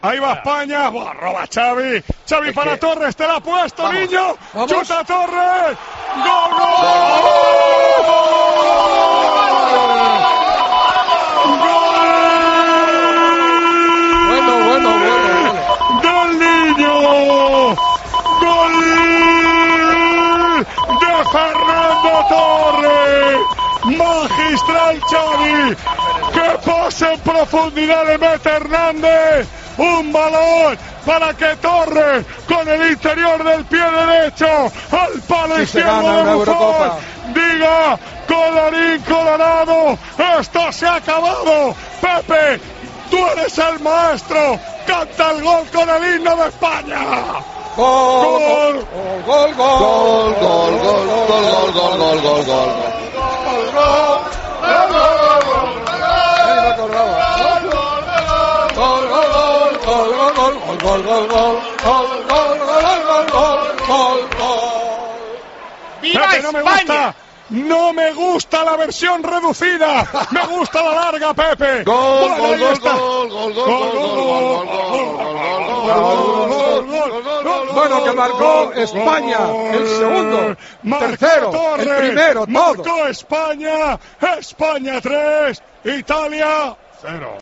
Ahí va España, roba Xavi, Xavi para Torres, te la ha puesto, vamos, niño, vamos. Chuta Torres, ¡gol, gol! Bueno. ¡Gol, niño! ¡Gol de Fernando Torres! ¡Magistral Xavi! ¡Qué pase en profundidad le mete Hernández! Un balón para que Torres con el interior del pie derecho al palo izquierdo de Buffon diga: colorín colorado, esto se ha acabado. Pepe, tú eres el maestro, canta el gol con el himno de España. Gol. ¡Viva España! No me gusta la versión reducida, me gusta la larga, Pepe. Gol. Bueno, que marcó España, el segundo, tercero, el primero, todo. Marcó España, España 3, Italia 0.